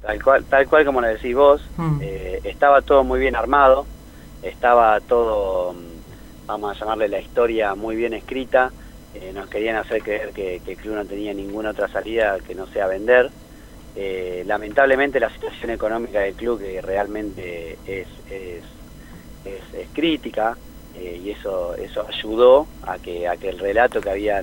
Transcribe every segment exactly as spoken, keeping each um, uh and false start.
Tal cual, tal cual como lo decís vos, mm. eh, estaba todo muy bien armado, estaba todo, vamos a llamarle la historia, muy bien escrita. Eh, nos querían hacer creer que, que el club no tenía ninguna otra salida que no sea vender. Eh, lamentablemente la situación económica del club, que realmente es, es, es, es crítica, eh, y eso eso ayudó a que, a que el relato que habían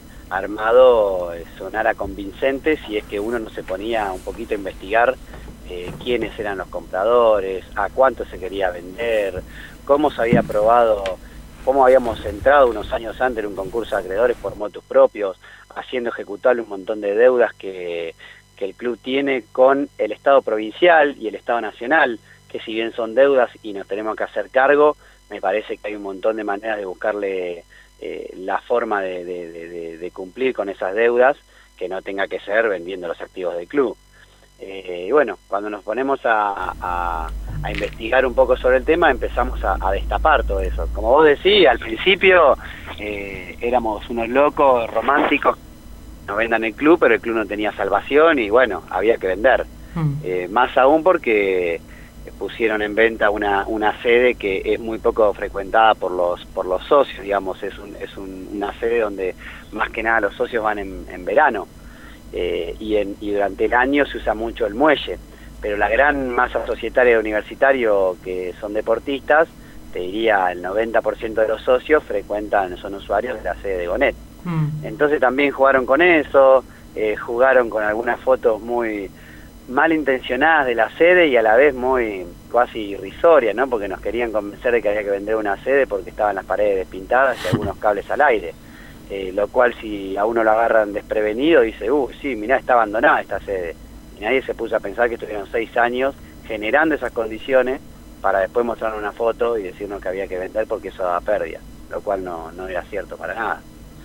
armado eh, sonara convincente, si es que uno no se ponía un poquito a investigar eh, quiénes eran los compradores, a cuánto se quería vender, cómo se había aprobado, cómo habíamos entrado unos años antes en un concurso de acreedores por motus propios, haciendo ejecutable un montón de deudas que, que el club tiene con el Estado provincial y el Estado nacional, que si bien son deudas y nos tenemos que hacer cargo, me parece que hay un montón de maneras de buscarle eh, la forma de, de, de, de cumplir con esas deudas, que no tenga que ser vendiendo los activos del club. Eh, y bueno, cuando nos ponemos a, a, a investigar un poco sobre el tema, empezamos a, a destapar todo eso. Como vos decís, al principio eh, éramos unos locos románticos, no vendan el club, pero el club no tenía salvación y bueno, había que vender. Mm. Eh, más aún porque pusieron en venta una, una sede que es muy poco frecuentada por los por los socios, digamos, es, un, es un, una sede donde más que nada los socios van en, en verano. Eh, y, en, y durante el año se usa mucho el muelle, pero la gran masa societaria de universitario que son deportistas, te diría el noventa por ciento de los socios frecuentan, son usuarios de la sede de Gonet. Mm. Entonces también jugaron con eso, eh, jugaron con algunas fotos muy malintencionadas de la sede y a la vez muy casi irrisorias, ¿no? Porque nos querían convencer de que había que vender una sede porque estaban las paredes despintadas y algunos cables al aire. Eh, lo cual si a uno lo agarran desprevenido dice, uh, sí, mirá, está abandonada esta sede. Y nadie se puso a pensar que estuvieron seis años generando esas condiciones para después mostrar una foto y decirnos que había que vender porque eso daba pérdida, lo cual no, no era cierto para nada.